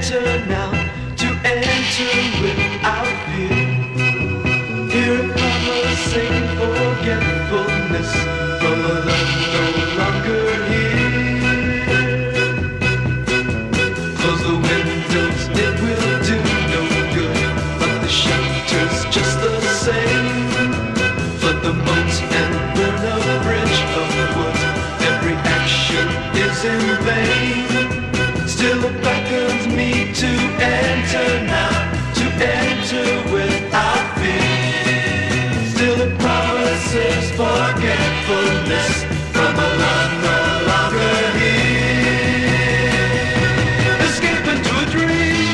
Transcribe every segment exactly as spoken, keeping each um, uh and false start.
enter now, to enter without fear. Hear a promising forgetfulness from a love no longer here. Close the windows, it will do no good, but the shelter's just the same. Flood the moats and burn a bridge of wood, every action is in vain. Still it beckons me to enter now, to enter without fear. Still it promises forgetfulness from a love no longer here. Escape into a dream,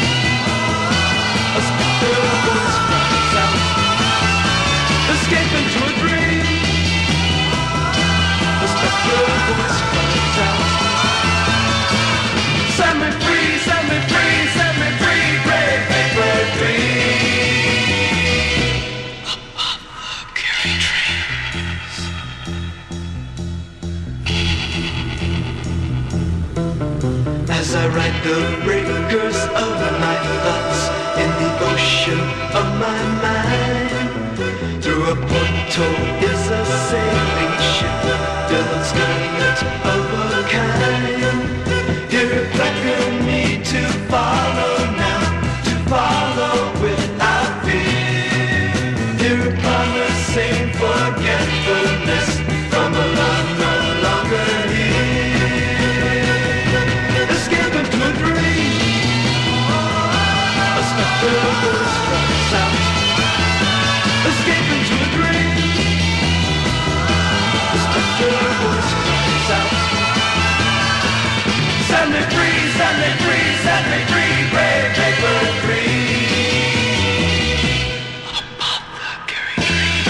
a specter voice cries out. Escape into a dream, a specter voice cries out. Set me free, set me free, set me free, brave paper dream. Apothecary dreams. As I write the breakers of my thoughts in the ocean of my mind, through a portal is a sailing ship, built skylight of a kind. Here it beckon me to follow now, to follow without fear. Here it promising forgetfulness from a love no longer here. Escape into a dream, a specter voice cries out. Escape into a dream, a specter voice cries out. Set me free, set me free, set me free, brave paper dream. Apothecary dream.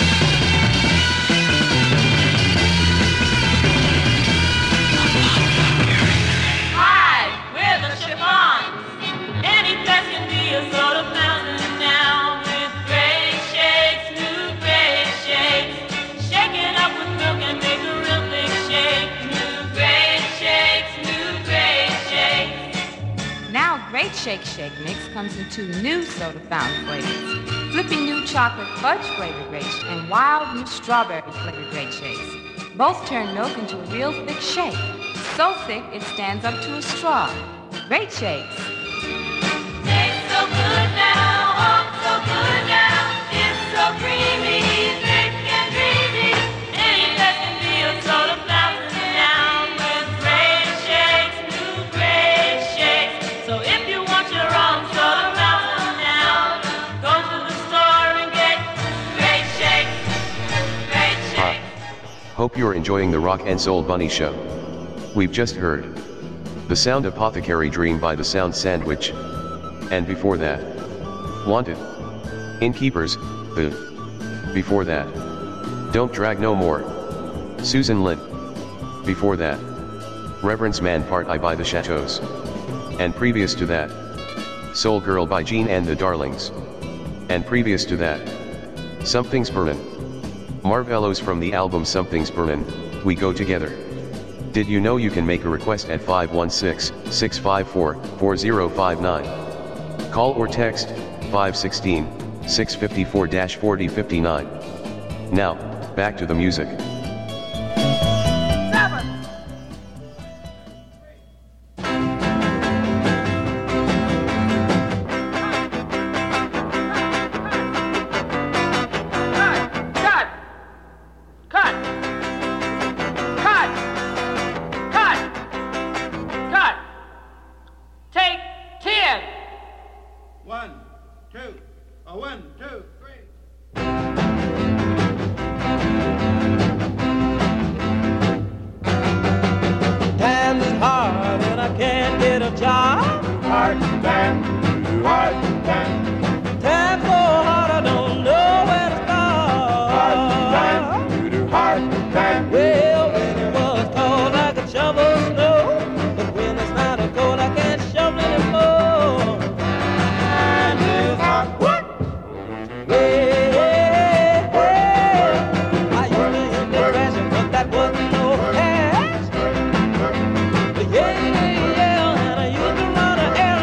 Apothecary dream. Hi, we're the Chiffons. Any place can be a sort of mountain now, with great shakes, new great shakes. Shake it up with milk and make a real big shake. New great shakes, new great shakes. Now Great Shake Shake Mix comes in two new soda fountain flavors. Flipping new chocolate fudge flavored Great Shake and wild new strawberry flavored Great Shakes. Both turn milk into a real thick shake. So thick it stands up to a straw. Great Shakes. Tastes so good now, oh so good now. It's so creamy, thick and dreamy. Any place can be a soda fountain now, with great shakes, new great shakes. So if you want your own soda fountain now, go to the store and get great shakes, great shakes. Hope you're enjoying the Rock and Soul Bunny Show. We've just heard The Sound Apothecary Dream by The Sound Sandwich. And before that, Wanted. Innkeepers, the. Before that, Don't Drag No More. Susan Lynn. Before that, Reverence Man Part I by The Chateaus. And previous to that, Soul Girl by Jean and the Darlings. And previous to that, Something's Burnin'. Marvellos from the album Something's Burnin', We Go Together. Did you know you can make a request at five one six, six five four, four zero five nine? Call or text five one six, six five four, four zero five nine. Now, back to the music. Yeah, yeah, and I used to run a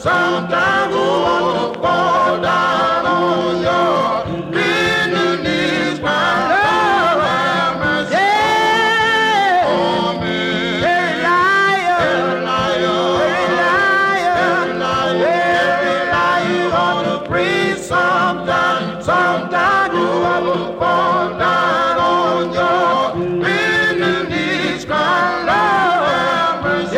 sometime you want to fall down on your bending knees, my Lord, have mercy on me. Every liar, every liar, every liar, every liar, you want to preach sometime, sometime you want to fall down on your bending knees, my Lord, have mercy.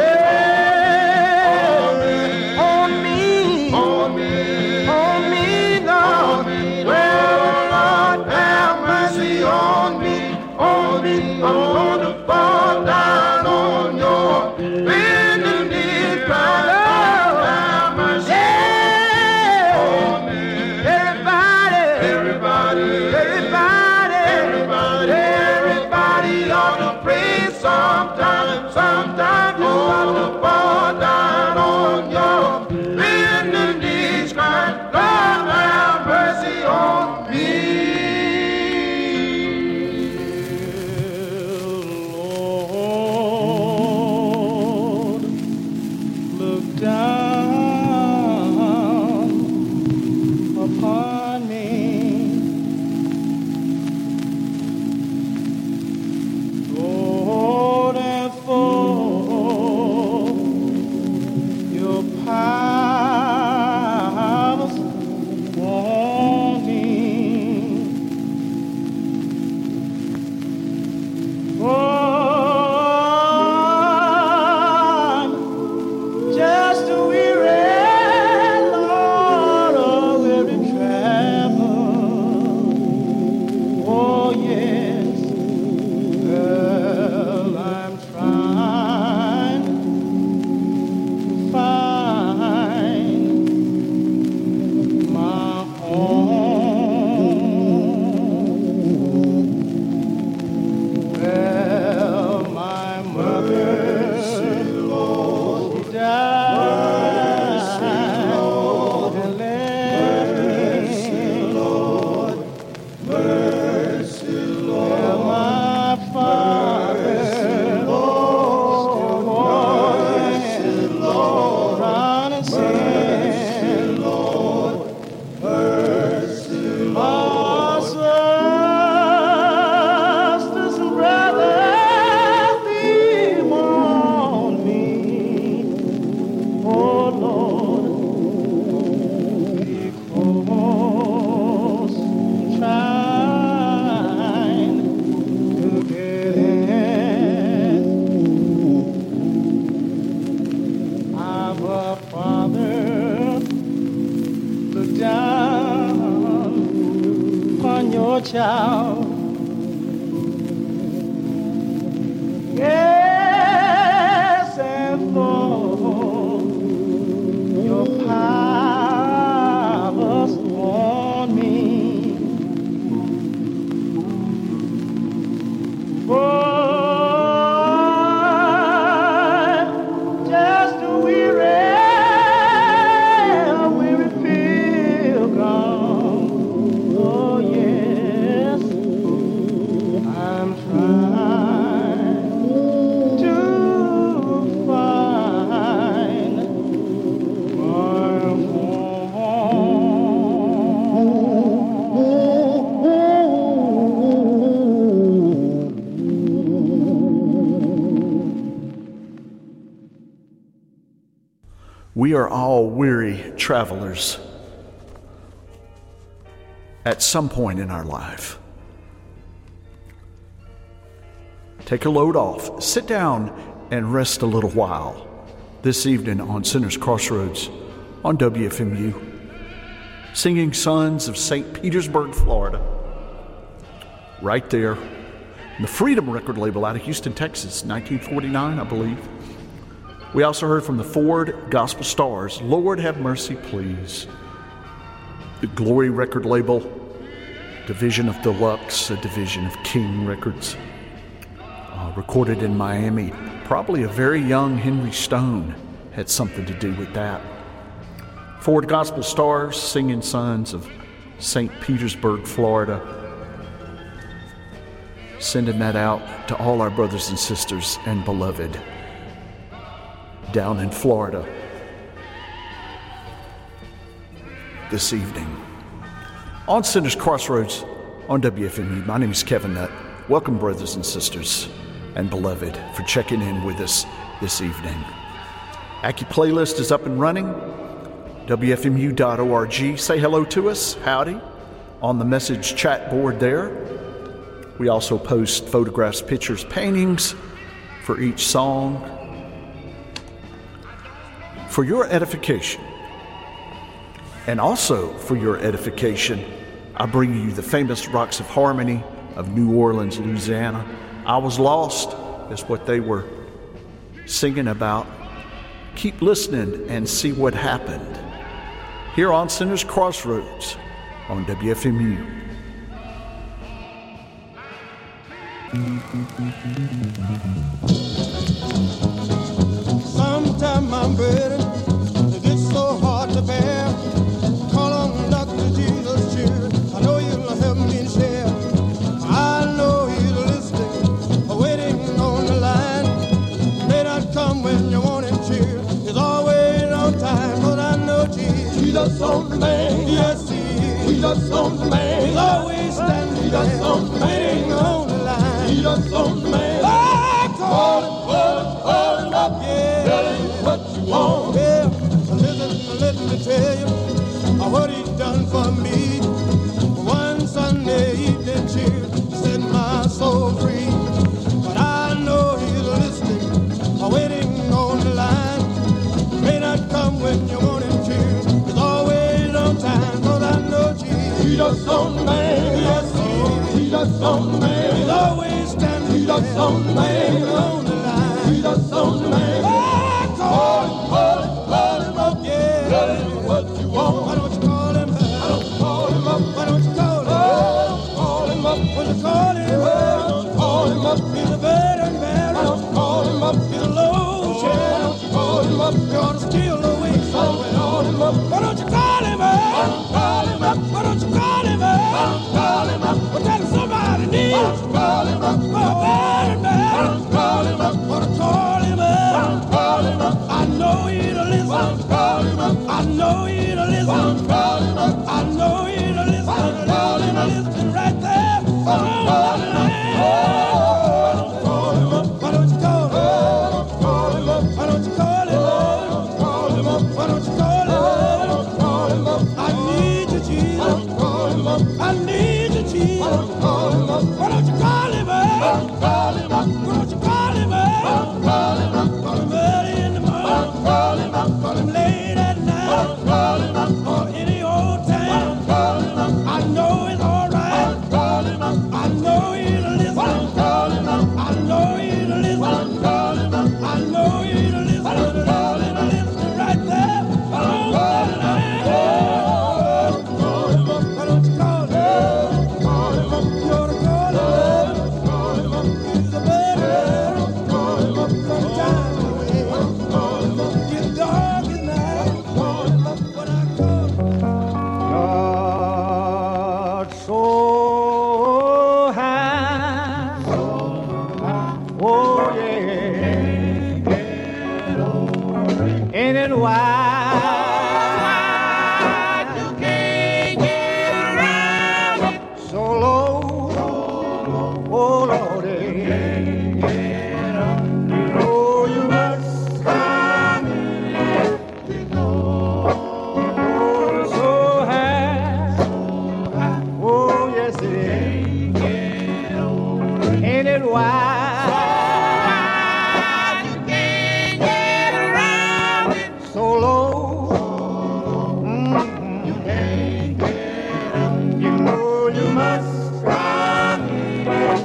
I want to fall down on your bending knees, my Lord, have mercy on me. Everybody, everybody, everybody, everybody, everybody ought to pray sometime, sometime you ought to fall down on your bending knees, my Lord, have mercy on me. Child, yes, and for your powers on me, boy, just a weary, weary pilgrim, oh yeah. I'm trying to find my We are all weary travelers at some point in our life. Take a load off, sit down and rest a little while this evening on Sinners Crossroads on W F M U. Singing Sons of Saint Petersburg, Florida. Right there. The Freedom record label out of Houston, Texas, nineteen forty-nine, I believe. We also heard from the Ford Gospel Stars, Lord Have Mercy, Please. The Glory record label, division of Deluxe, a division of King Records. Uh, recorded in Miami. Probably a very young Henry Stone had something to do with that. Ford Gospel Stars, Singing Sons of Saint Petersburg, Florida. Sending that out to all our brothers and sisters and beloved down in Florida. this evening. On Sinners Crossroads on W F M U, my name is Kevin Nutt. Welcome, brothers and sisters and beloved, for checking in with us this evening. AccuPlaylist is up and running. W F M U dot org. Say hello to us, howdy, on the message chat board there. We also post photographs, pictures, paintings for each song. For your edification, and also for your edification, I bring you the famous Rocks of Harmony of New Orleans, Louisiana. I Was Lost is what they were singing about. Keep listening and see what happened here on Sinners Crossroads on W F M U. Sometimes my burden it gets so hard to bear. Call on Doctor Jesus, children. I know you'll help me share. I know you're listening, waiting on the line. May not come when you want him, cheer. It's always on time, but I know Jesus. Jesus on the man, yes he is. Jesus on the man, he's always standing there. Jesus on the man, waiting on the line. Jesus on the man, I call him, call him, call him up, yeah. Tell him what you want, yeah. Listen, let me tell you what he's done for me. One Sunday evening cheer set my soul free. But I know he's listening, waiting on the line. May not come when you want him to. He's always on time, cause I know Jesus. Jesus on the man, yes he is. Jesus on the man, he's always standing. Jesus on the man, on the line. Jesus on the man, oh, call him, call him, call him up, yeah. Tell him what you want. Why don't you call him? I don't call him up. Why don't you call him? I don't call him up. When you call him, I don't call him up. He's a burden bearer. I don't call him up. He's a load share. I don't call him up. You ought to steal the weak soul. Call him up. Why don't you call him? I don't call him up. Why don't you call him? I don't call him up. Well, tell him somebody needs. I don't call him up. For a burden bearer. I don't call him up. Want to call him up. I don't call him up. I know he'll listen. I don't call him up. I know he'll listen. I don't call him up. I know he'll listen. I don't call him up. Listen right there. I don't call him up. I don't call him up. Why don't you call him? I don't call him up. Why don't you call him? I don't call him up. Why don't you call him? I don't call him up. I need you, Jesus. I don't call him up. I need you, Jesus. I don't call him up. Why don't you call him? I don't call him up. Why don't you call him? I don't call him up. Call him early in the morning. I don't call him up. Call him late at night. I don't call him up. Or any old time. I don't call him up. I know it's all right. I don't call him up. I know he'll listen. I don't call him up. I know he'll listen. I don't call him up. I know he'll listen. I don't call him up. Listen right there. I don't call him up. I don't call him up. Why don't you call him? I don't call him up. You ought to call him. I don't call him up. He's a better. I don't call him up. Sometimes away. I don't call him up. It's dark at night. I don't call him up. But I call him. God so high. Oh yeah. Ain't it wide? You can't get around it. So low. Oh Lordy. You know you must come in. Oh, so high. Oh, yes, it is. Ain't it wide? You can't get around it. So low. Mm-hmm. You can't get around it. You know you must come in.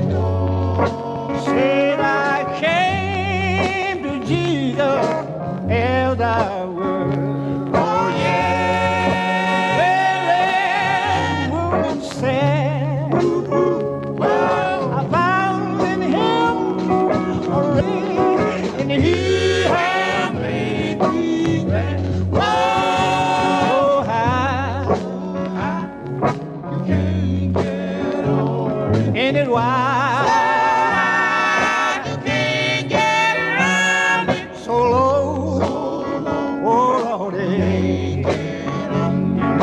Said I came to Jesus as I was. Oh, yeah. Well, woman said, well, I found in him a ring, and he had made me glad. Oh, high, you can't get over it. Ain't it wide? You can't get around it. So low, oh Lordy. You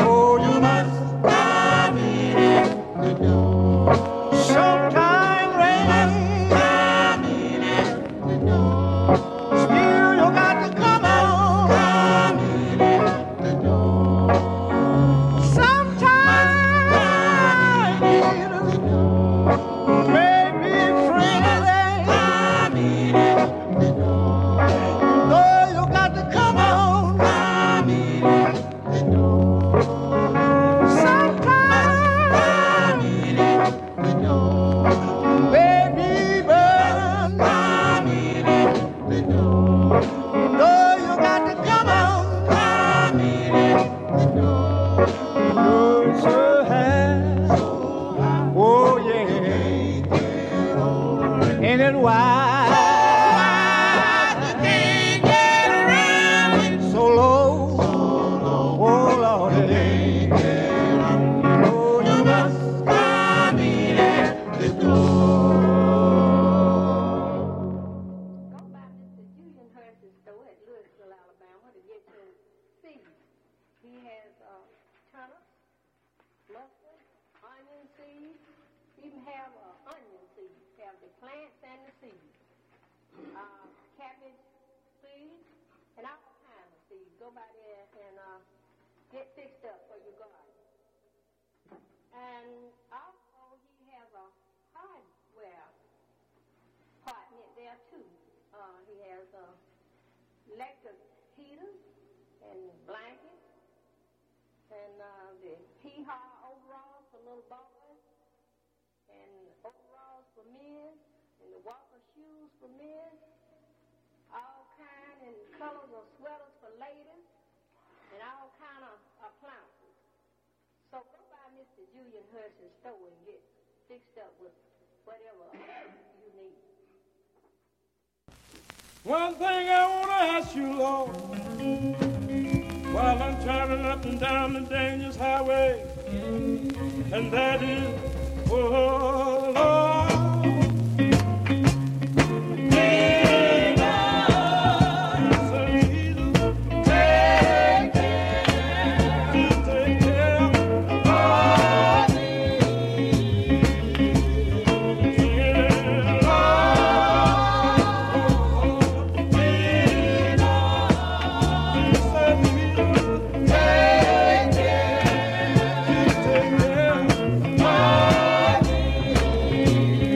seeds. He has uh, turnips, mustard, onion seeds, even have uh, onion seeds, have the plants and the seeds, uh, cabbage seeds, and all kinds of seeds. Go by there and uh, get fixed up for your garden. And also he has a hardware department there too. Uh, he has uh, electric heaters and blankets and uh, the hee-haw overalls for little boys and overalls for men and the walker shoes for men, all kind and colors of sweaters for ladies and all kind of appliances. So go by Mister Julian Hurst's store and get fixed up with whatever you need. One thing I want to ask you, Lord, while I'm traveling up and down the dangerous highway, and that is, oh, Lord, take us, Jesus, take care, take care of me. Yeah, Lord.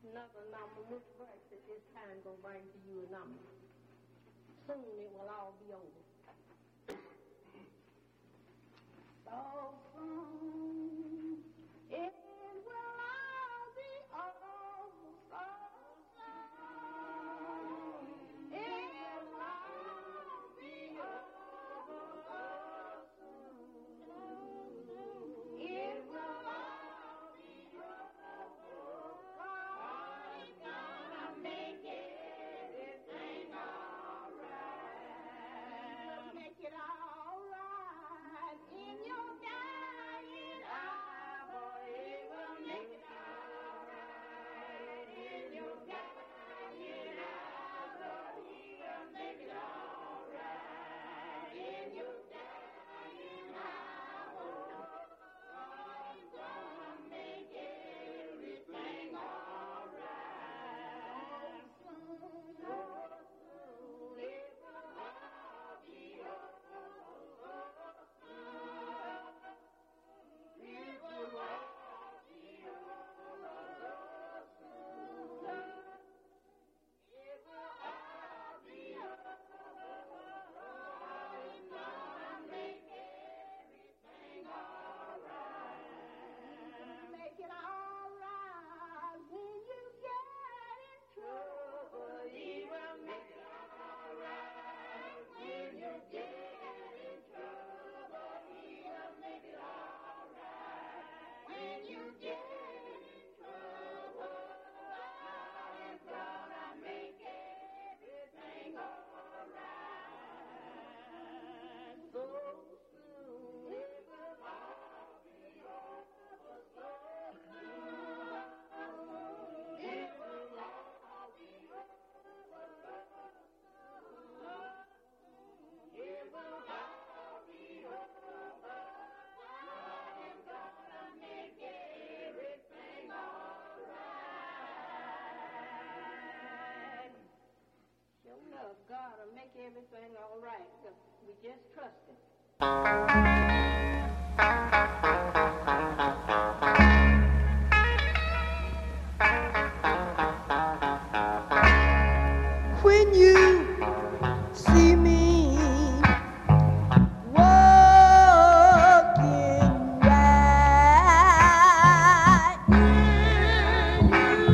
another number. Which verse at this time gonna bring to you a number? Soon it will all be over. So soon it will all be over. So soon it will all be over. So soon it will all be over. God's gonna make everything all right. Make it all right in your dying hour. He will make it all right in your dying hour. He will make it all right in your dying hour. God's gonna make everything all right. Soon, soon it will all be over. It will all be over. It will all be over. God's gonna make everything all right. Make it all right when you get in trouble. He will make it all right when you get in trouble. He will make it all right when you get in trouble. God is gonna make everything all right. So soon it will all be over. So soon it will all be over. It will all be over. God is gonna make everything all right. Sure enough, God will make everything all right. 'Cause we just trust Him. When you see me walking right, when you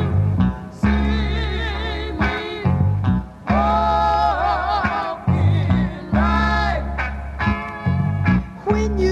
see me walking right, when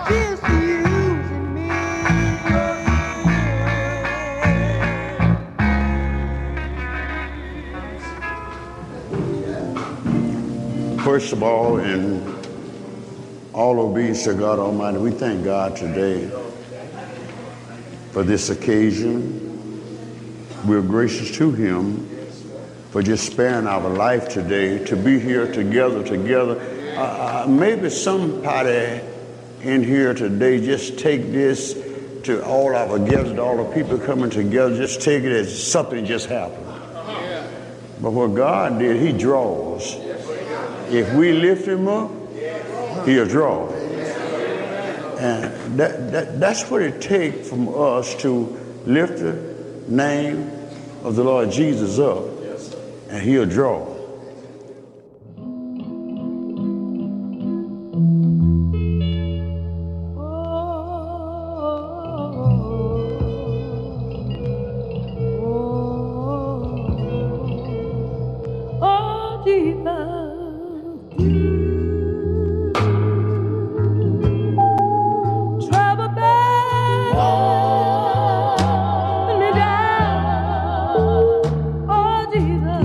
misusing me. First of all, in all obedience to God Almighty, we thank God today for this occasion. We're gracious to Him for just sparing our life today to be here together, together. Uh, uh, maybe somebody in here today just take this to all our guests, all the people coming together, just take it as something just happened. But what God did, He draws. If we lift Him up, He'll draw. And that, that, that's what it takes from us to lift the name of the Lord Jesus up, and He'll draw. Oh, Jesus. Trouble bears me down. Oh, Jesus.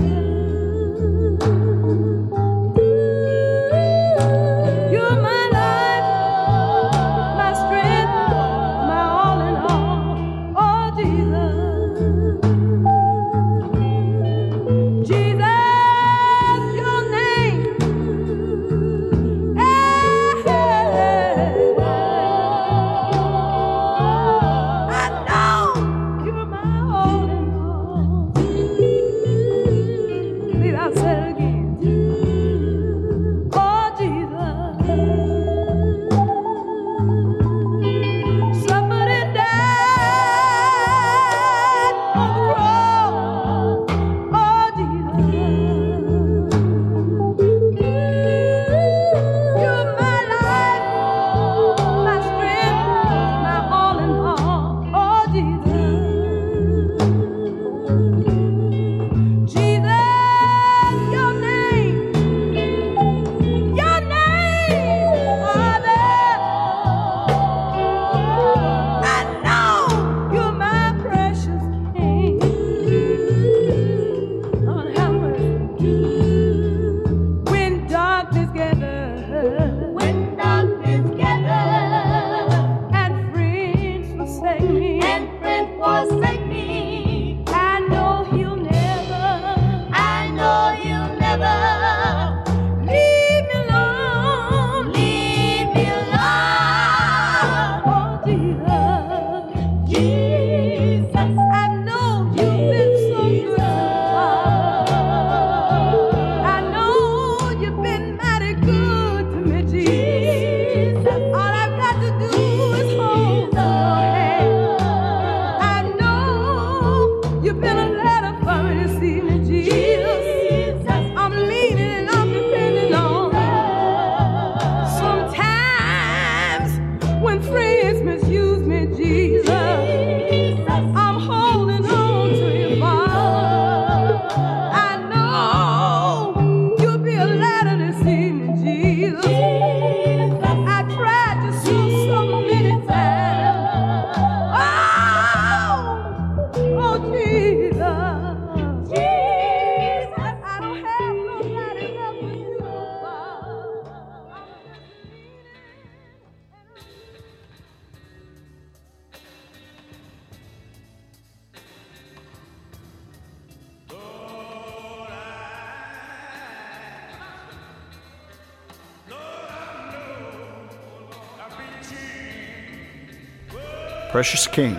You're my life, my strength, my all in all. Oh, Jesus. Jesus, your name. Hey, I know you're my all in all. Need I say it again? Oh, Jesus. Suffered and died on the cross. Oh, Jesus. You're my life, my strength, my all in all. Oh, Jesus. Jesus, your name, your name, Father. I know you're my precious King. Lord have mercy. When darkness gathers, when darkness gathers, and friends forsake me, and friends forsake me, I know He'll never, I know He'll never leave me alone, leave me alone. Oh, Jesus, Jesus, I know you've been so good to I know you've been mighty good to me, Jesus. All I've got to do is hold your hand. I know you've been a letter for me this evening, Jesus. I'm leaning and I'm depending on you. Sometimes when friends misuse me, Jesus, I'm holding on to you, Father. I know you'll be a ladder this evening, Jesus. I tried to show so many times. Oh, oh, Jesus. Jesus, I don't have nobody else but you, Father. Precious King.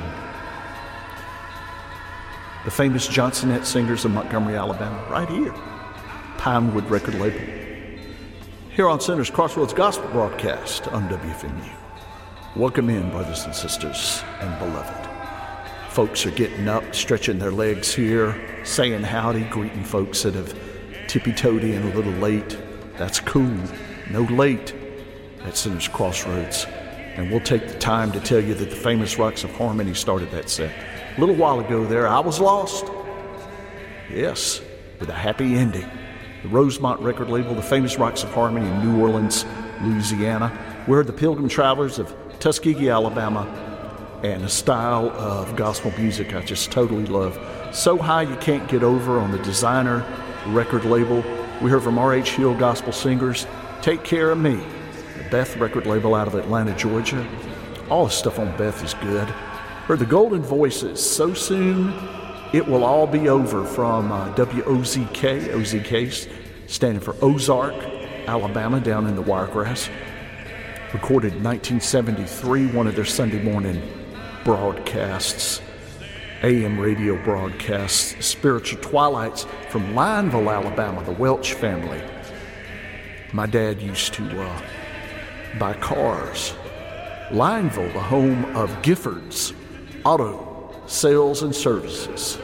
The famous Johnsonette Singers of Montgomery, Alabama, right here. Pinewood record label. Here on Sinners Crossroads Gospel Broadcast on W F M U. Welcome in, brothers and sisters and beloved. Folks are getting up, stretching their legs here, saying howdy, greeting folks that have tippy-toed in a little late. That's cool. No late at Sinners Crossroads. And we'll take the time to tell you that the famous Rocks of Harmony started that set. A little while ago there, I was lost. Yes, with a happy ending. The Rosemont record label, the famous Rocks of Harmony in New Orleans, Louisiana. We're the Pilgrim Travelers of Tuskegee, Alabama, and a style of gospel music I just totally love. So High You Can't Get Over on the Designer record label. We heard from R H Hill Gospel Singers, Take Care of Me, the Beth record label out of Atlanta, Georgia. All the stuff on Beth is good. Heard the Golden Voices, So Soon It Will All Be Over from uh, W O Z K, O Z K standing for Ozark, Alabama, down in the Wiregrass. Recorded in nineteen seventy-three, one of their Sunday morning broadcasts, A M radio broadcasts, Spiritual Twilights from Lineville, Alabama, the Welch family. My dad used to uh, buy cars. Lineville, the home of Giffords Auto Sales and Services.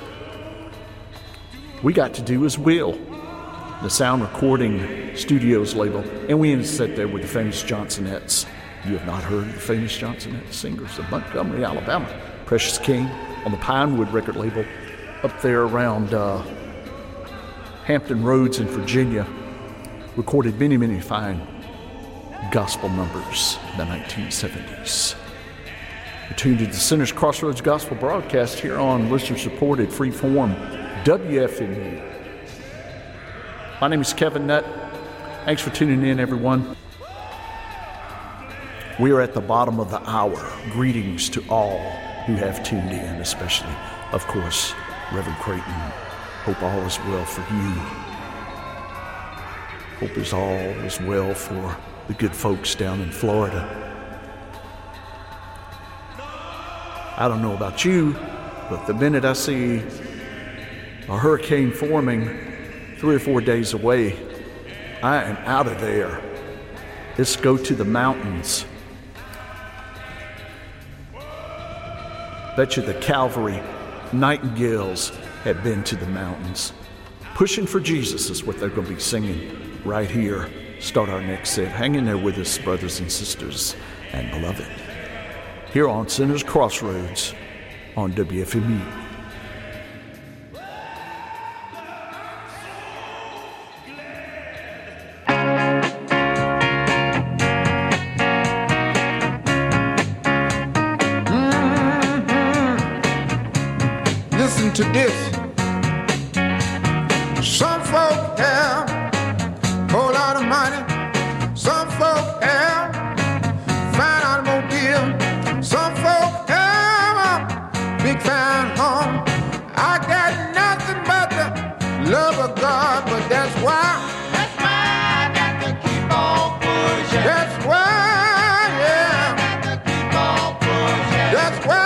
We got to do his will, the Sound Recording Studios label, and we ended up there with the famous Johnsonettes. You have not heard of the famous Johnsonette singers of Montgomery, Alabama. Precious King on the Pinewood record label up there around uh, Hampton Roads in Virginia. Recorded many, many fine gospel numbers in the nineteen seventies. We're tuned to the Sinners Crossroads Gospel broadcast here on listener-supported freeform W F M U. My name is Kevin Nutt. Thanks for tuning in, everyone. We are at the bottom of the hour. Greetings to all who have tuned in, especially, of course, Reverend Creighton. Hope all is well for you. Hope is all is well for the good folks down in Florida. I don't know about you, but the minute I see a hurricane forming three or four days away, I am out of there. Let's go to the mountains. Bet you the Calvary Nightingales have been to the mountains. Pushing for Jesus is what they're going to be singing right here. Start our next set. Hang in there with us, brothers and sisters and beloved. Here on Sinners Crossroads on W F M U. To this, some folk have a whole lot of money, some folk have fine automobile, some folk have a big fine home. I got nothing but the love of God, but that's why, that's why I got to keep on pushing. That's why, yeah, I got to keep on pushing. That's why.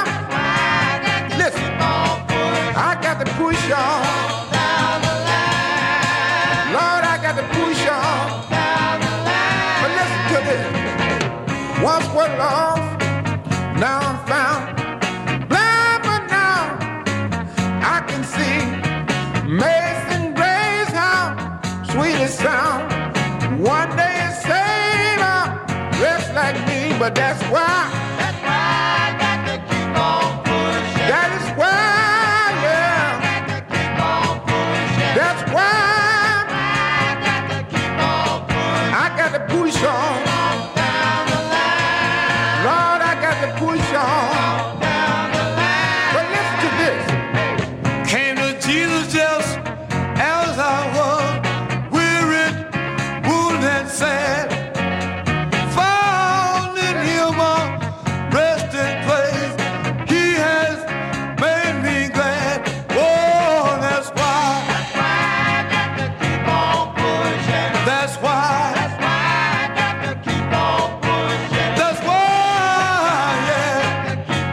Push on down the line. Lord, I got to push on down the line. But listen to this. Once was lost, now I'm found. Blind, but now I can see. Amazing grace, how sweet it sound. One day it saved a wretch like me, but that's why. That's why I got to keep on pushing. That is why. That's why I got to keep on pushing. I got to push on down the line. Lord, I got to push on down the line. But listen to this. Came to Jesus just as I was, weary, wounded and sad. Found in him a resting place. He has made me glad. Oh, that's why. That's why, that's why I got to keep on pushing. That's why, yeah,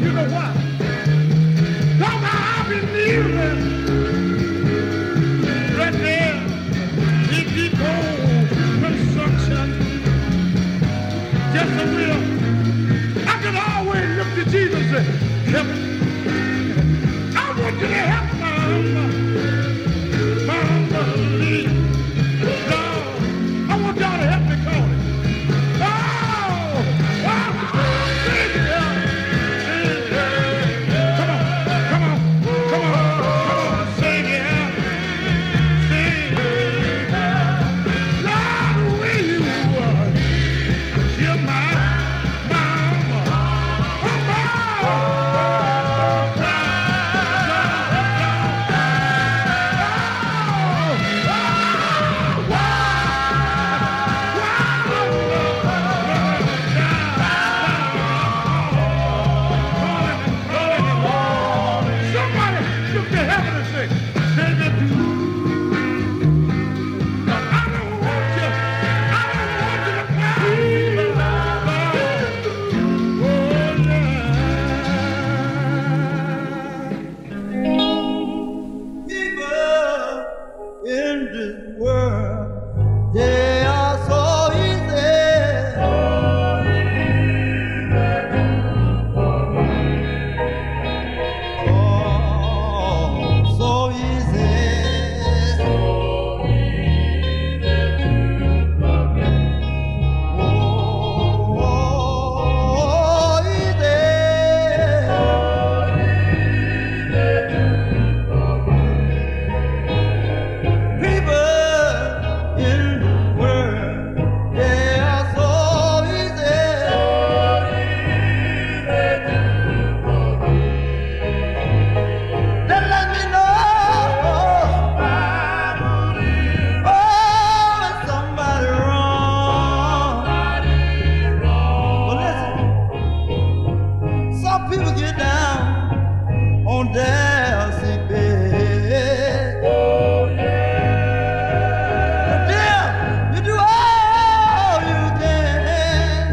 you know why? Because I've been kneeling right there in deep old construction. Just a will. I can always look to Jesus and say, help me. I want you to help my my unbelief. Lord, I want y'all to help me call it. Oh! Oh! Sing it out. Sing it out. Come on, come on, come on, come on, sing it out. Sing it out. Lord, the way you are, you're my mama. Oh, somebody look to heaven and say, baby, I don't want you, I don't want you to cry. Oh, yeah. People in this world, they are so easy. Oh, so easy. Oh, easy. People in the world, they are so easy. They let me know, oh, when somebody wrong. But listen, some people get down on their sick bed. But dear, you do all you can.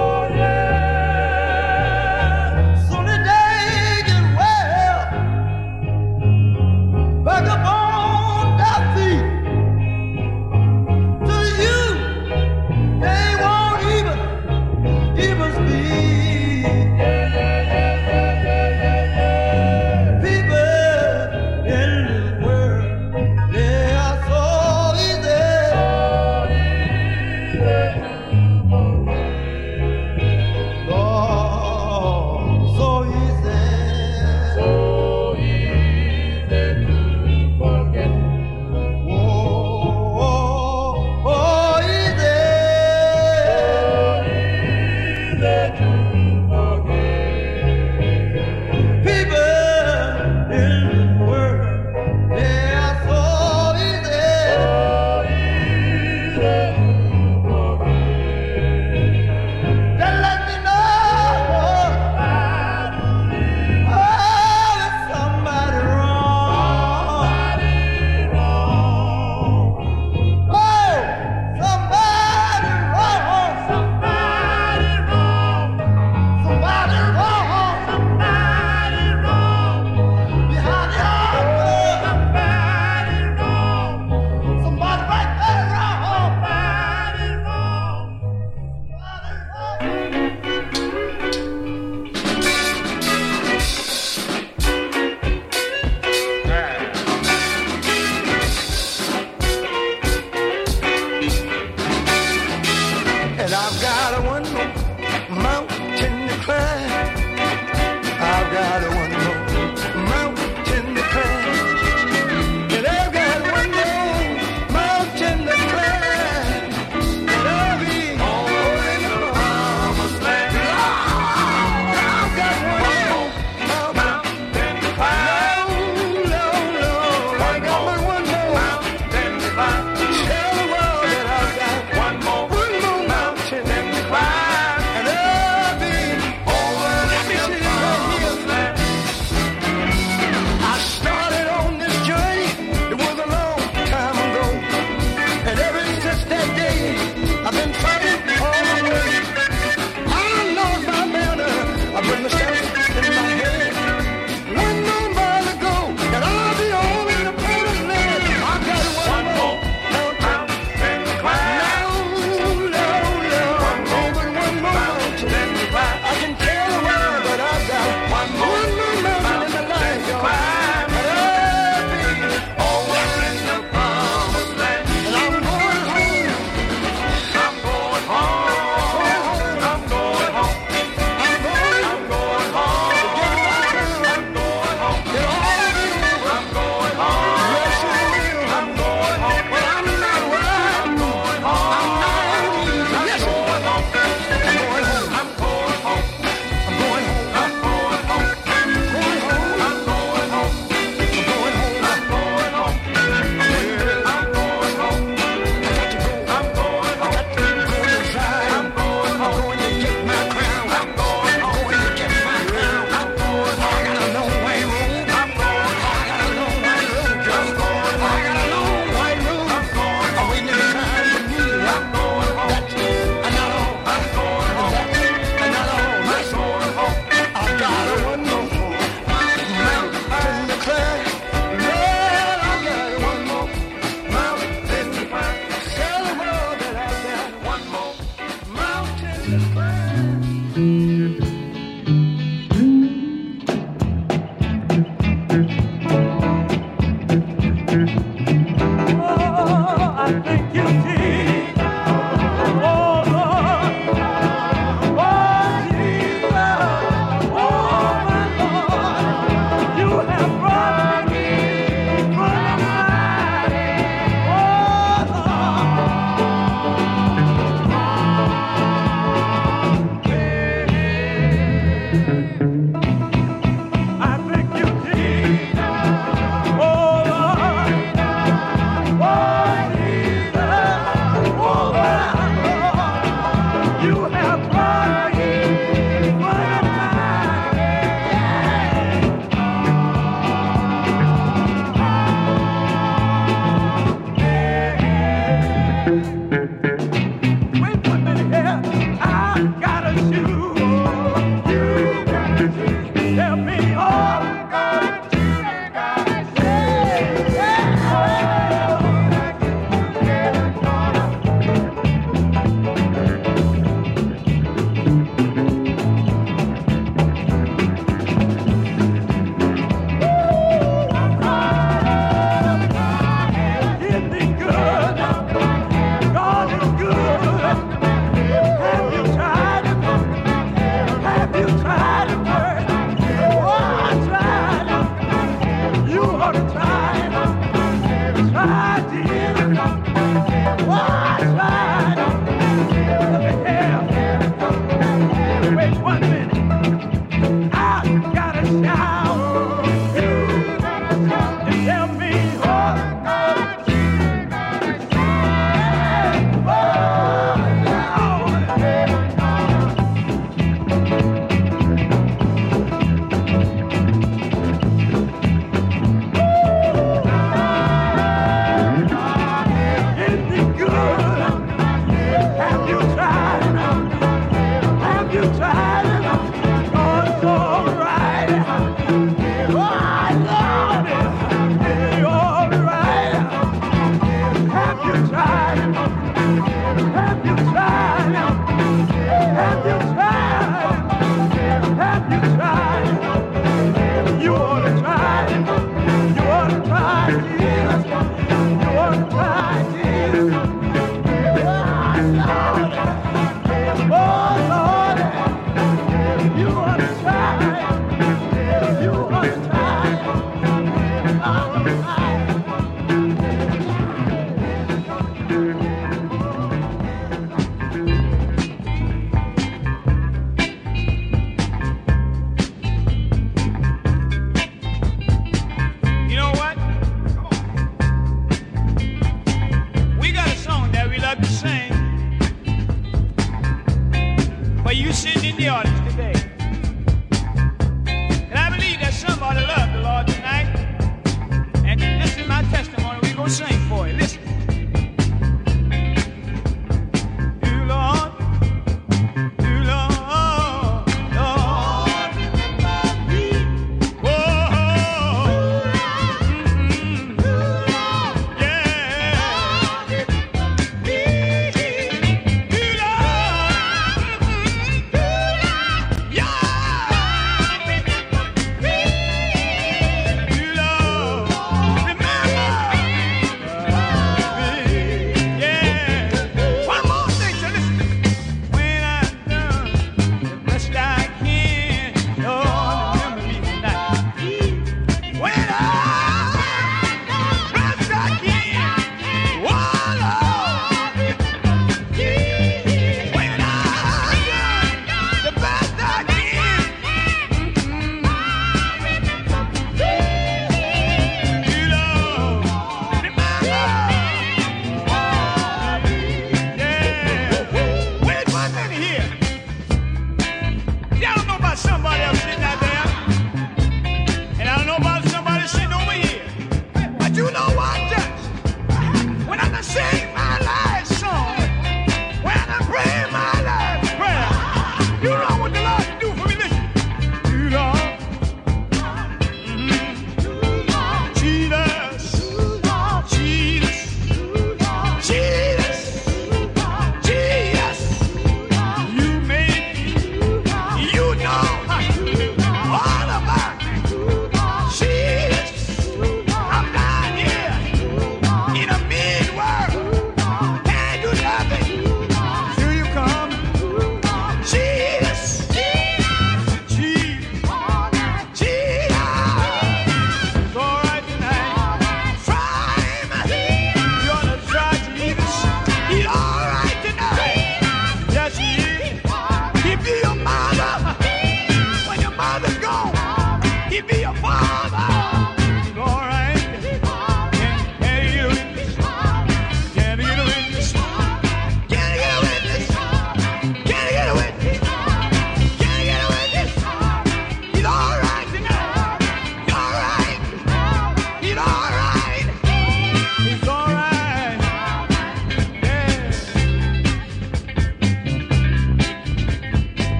Soon as they get well, back up on their feet. To you, they won't even, even speak. People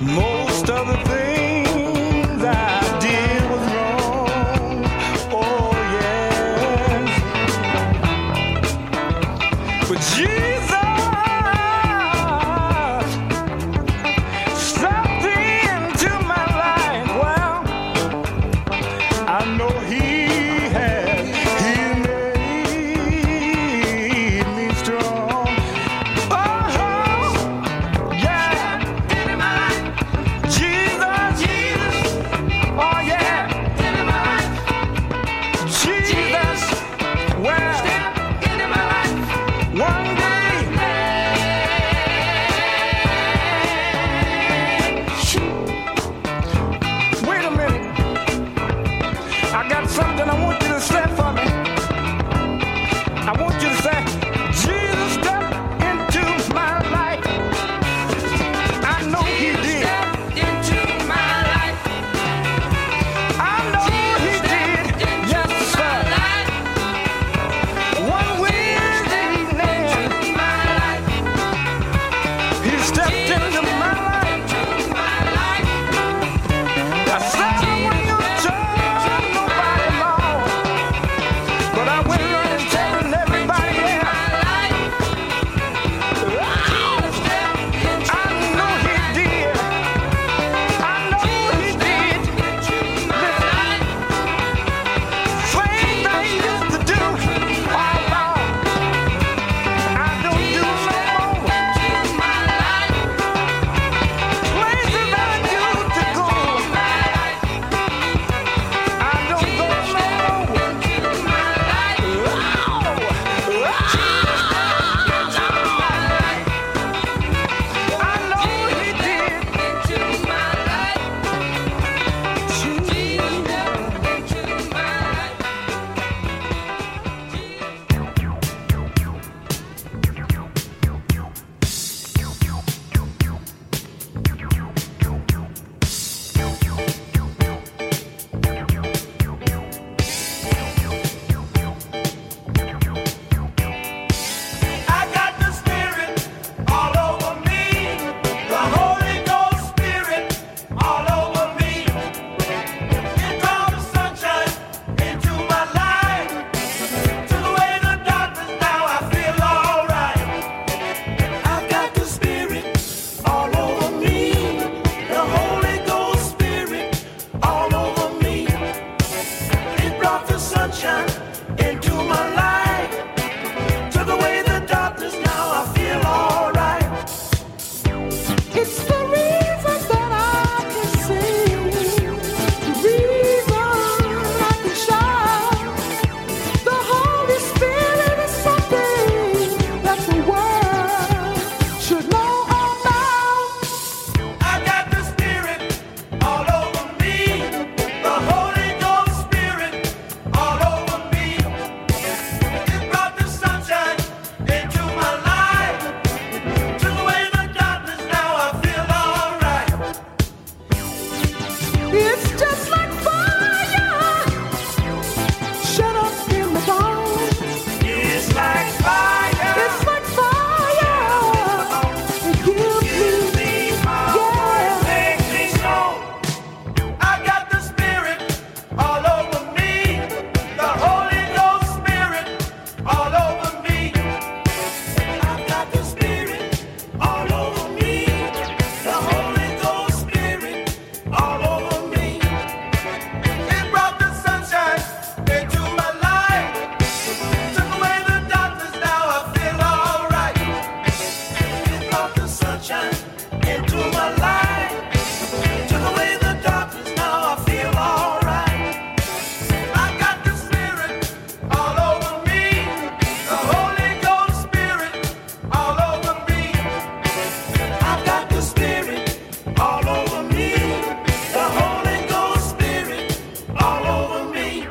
Most of the things I did was wrong. Oh, yes. But Jesus stepped into my life. Well, I know He has. He made me strong. Oh, yeah. Jesus, Jesus, oh yeah, Jesus, well, one day, wait a minute, I got something I want you to say for me. I want you to say, Jesus stepped into my life. I know He did. I know He did. Yes, sir. One Wednesday evening, He stepped into my life. I said I wouldn't tell nobody, Lord, but I went running telling everybody else. I know He did. I know He did. Listen, things I used to do, oh Lord, I don't do no more. Places I used to go, I don't go no more. I know He did. I got the Spirit all over me, the Holy Ghost Spirit all over me. It brought the sunshine into my life, took away the darkness. Now I feel alright. I got the Spirit all over me, the Holy Ghost Spirit all over me. It brought the sunshine into my life, took away the darkness. Now I feel alright. It's the reason that I can sing, the reason I can shine. The Holy Spirit is something that the world should know about. I got the Spirit all over me, the Holy Ghost Spirit all over me. It brought the sunshine into my life, took away the darkness. Now I feel alright. It's just like fire, shut up in the bones. It's like fire. It's like fire, it gives me, yeah. Makes me strong. I got the Spirit all over me, the Holy Ghost Spirit all over me. I got the Spirit all over me, the Holy Ghost Spirit all over me. It brought the sunshine into my life, took away the darkness. Now I feel alright. It brought the sunshine into my life, took away the darkness. Now I feel alright. I got the Spirit all over me, the Holy Ghost Spirit all over me. I got the Spirit all over me, the Holy Ghost Spirit all over me.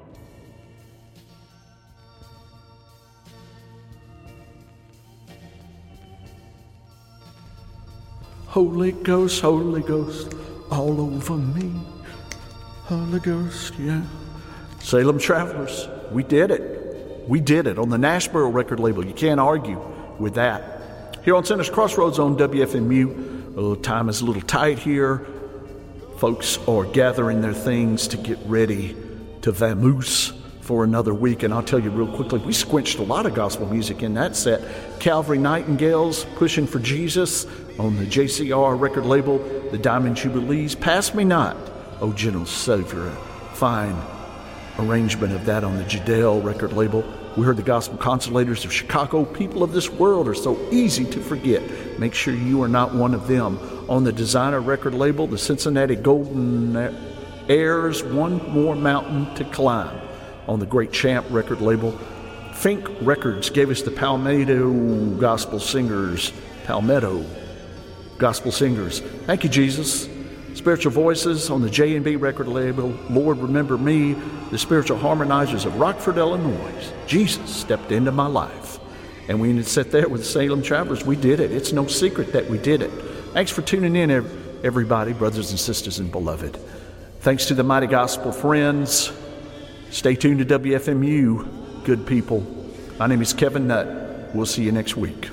Holy Ghost, Holy Ghost, all over me. Holy Ghost, yeah. Salem Travelers, we did it. We did it on the Nashboro record label. You can't argue with that. Here on Center's Crossroads on W F M U, Oh, time is a little tight here. Folks are gathering their things to get ready to vamoose for another week. And I'll tell you real quickly, we squinched a lot of gospel music in that set. Calvary Nightingales, Pushing for Jesus on the J C R record label. The Diamond Jubilees, Pass Me Not, O Gentle Savior. Fine arrangement of that on the Jadale record label. We heard the Gospel Consolators of Chicago. People of this world are so easy to forget. Make sure you are not one of them. On the Designer record label, the Cincinnati Golden Heirs, One More Mountain to Climb. On the Great Champ record label, Fink Records gave us the Palmetto Gospel Singers. Palmetto Gospel Singers. Thank you, Jesus. Spiritual Voices on the J and B record label, Lord Remember Me, the Spiritual Harmonizers of Rockford, Illinois. Jesus stepped into my life. And we didn't sit there with the Salem Travelers. We did it. It's no secret that we did it. Thanks for tuning in, everybody, brothers and sisters and beloved. Thanks to the Mighty Gospel Friends. Stay tuned to W F M U, good people. My name is Kevin Nutt. We'll see you next week.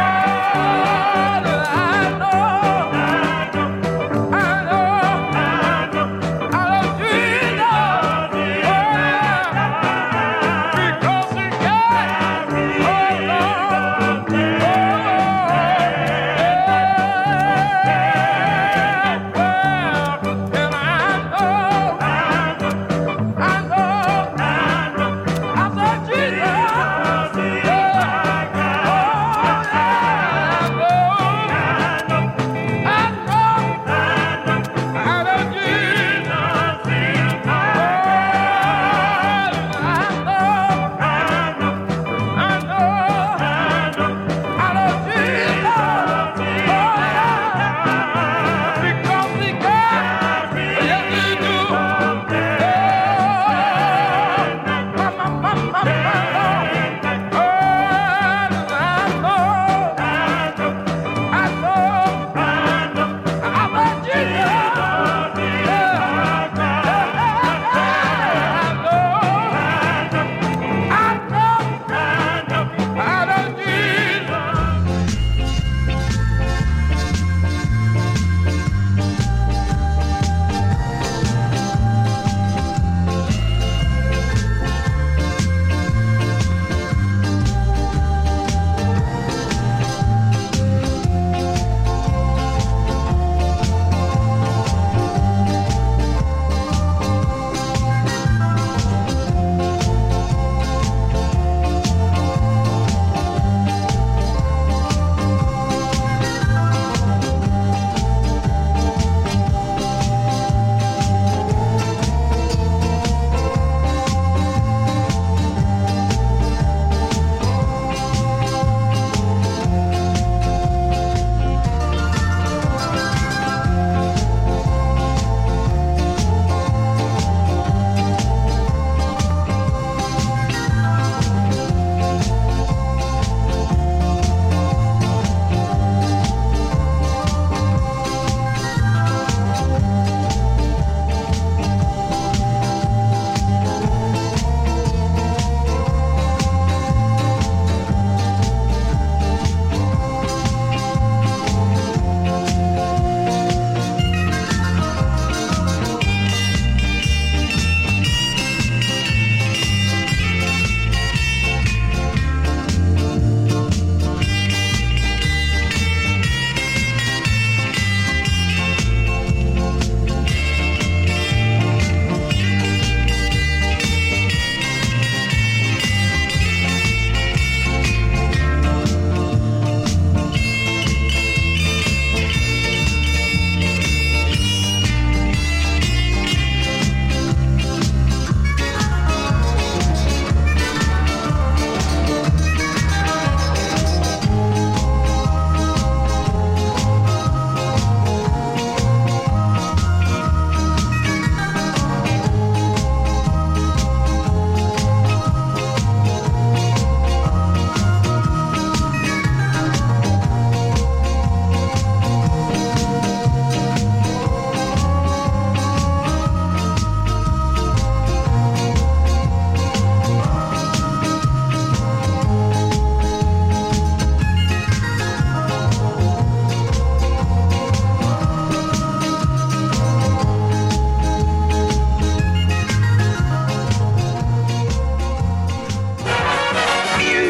I know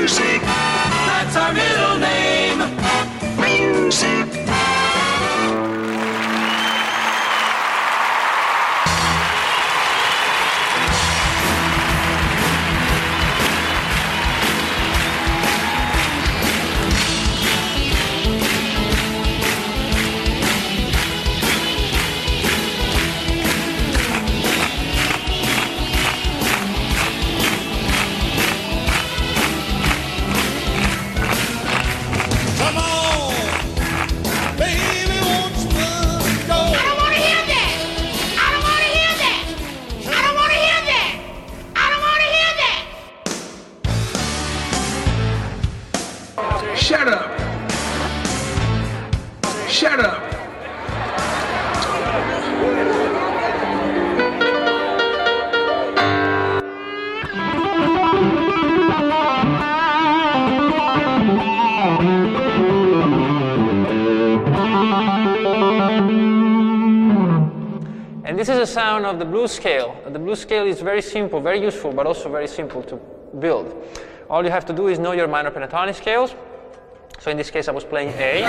Music, that's our middle name. Music. Shut up. Shut up. And this is a sound of the blues scale. The blues scale is very simple, very useful, but also very simple to build. All you have to do is know your minor pentatonic scales. So in this case, I was playing A.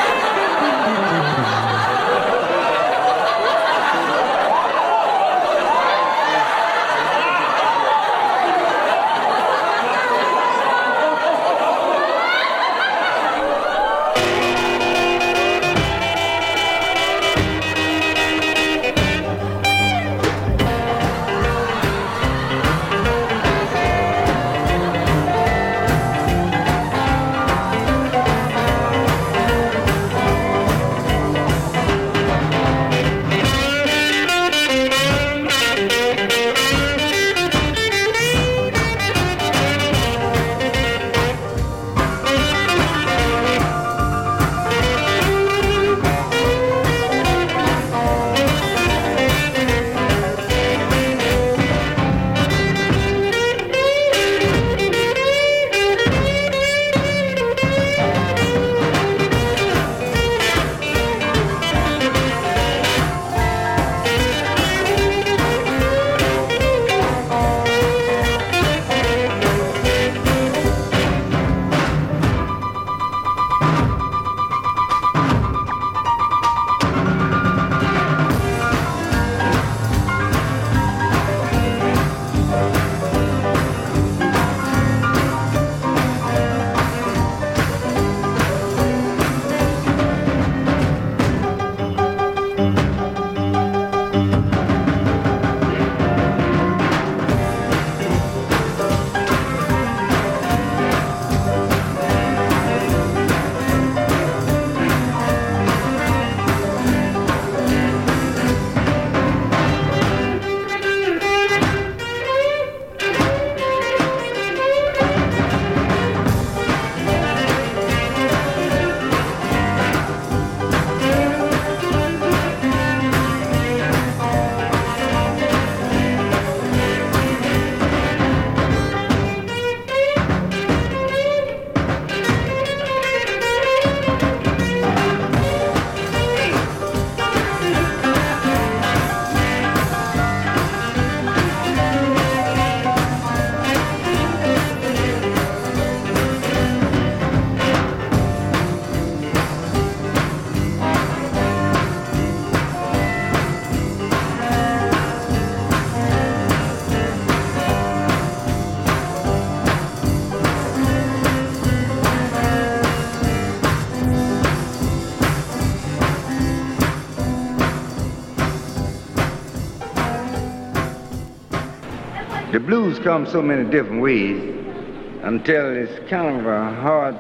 The blues come so many different ways until it's kind of a hard